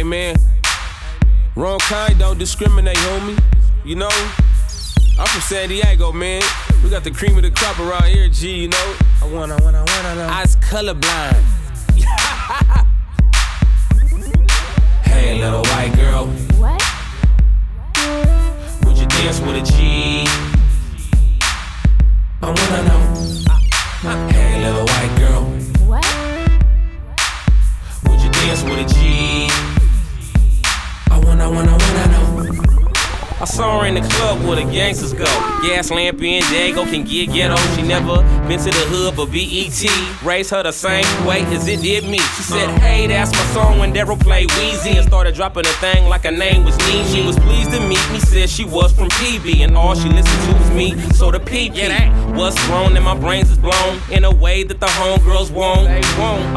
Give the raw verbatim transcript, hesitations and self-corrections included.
Hey man, wrong kind don't discriminate, homie. You know, I'm from San Diego, man. We got the cream of the crop around here, G, you know. I wanna, I wanna, I wanna know. I was colorblind. Hey, little white girl. What? Would you dance with a G? I wanna know. Hey, little white girl. What? Would you dance with a G? I wanna, wanna, wanna know. I saw her in the club where the gangsters go. Gaslamp and Dago can get ghetto. She never been to the hood but B E T raised her the same way as it did me. She said, hey, that's my song when Daryl played Weezy and started dropping a thing like her name was Nene. She was pleased to meet me, said she was from P B and all she listened to was me. So the P P, what's wrong and my brains is blown in a way that the homegirls won't. They won't.